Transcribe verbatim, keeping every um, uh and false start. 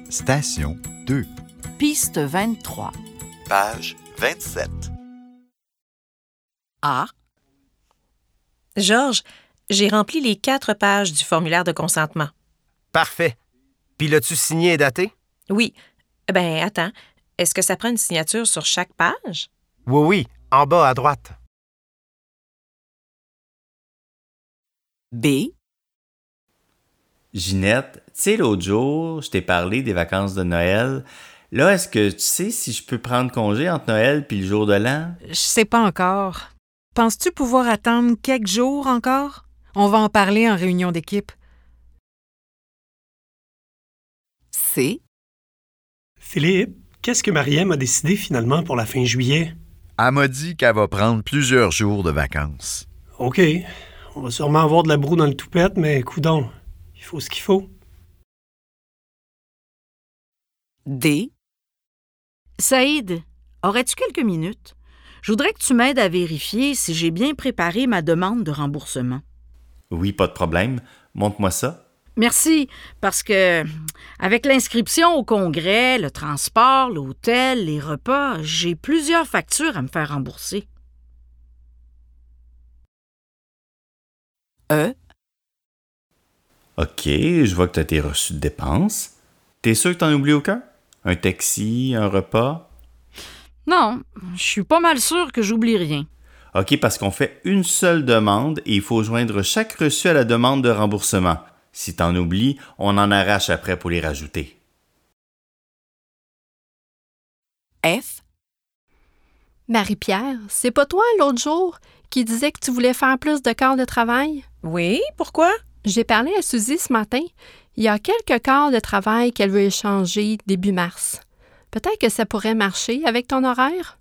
Station deux. Piste vingt-trois. Page vingt-sept. A. Georges, j'ai rempli les quatre pages du formulaire de consentement. Parfait. Puis l'as-tu signé et daté? Oui. Ben, attends. Est-ce que ça prend une signature sur chaque page? Oui, oui. En bas à droite. B. Ginette, tu sais, l'autre jour, je t'ai parlé des vacances de Noël. Là, est-ce que tu sais si je peux prendre congé entre Noël puis le jour de l'an? Je sais pas encore. Penses-tu pouvoir attendre quelques jours encore? On va en parler en réunion d'équipe. C. Philippe, qu'est-ce que Mariam a décidé finalement pour la fin juillet? Elle m'a dit qu'elle va prendre plusieurs jours de vacances. OK. On va sûrement avoir de la broue dans le toupette, mais coudonc, il faut ce qu'il faut. D. Saïd, aurais-tu quelques minutes? Je voudrais que tu m'aides à vérifier si j'ai bien préparé ma demande de remboursement. Oui, pas de problème. Montre-moi ça. Merci, parce que avec l'inscription au congrès, le transport, l'hôtel, les repas, j'ai plusieurs factures à me faire rembourser. E. OK, je vois que tu as tes reçus de dépenses. T'es sûr que t'en oublies aucun? Un taxi, un repas? Non, je suis pas mal sûre que j'oublie rien. OK, parce qu'on fait une seule demande et il faut joindre chaque reçu à la demande de remboursement. Si t'en oublies, on en arrache après pour les rajouter. F. Marie-Pierre, c'est pas toi, l'autre jour, qui disais que tu voulais faire plus de quarts de travail? Oui, pourquoi? J'ai parlé à Suzy ce matin. Il y a quelques quarts de travail qu'elle veut échanger début mars. Peut-être que ça pourrait marcher avec ton horaire?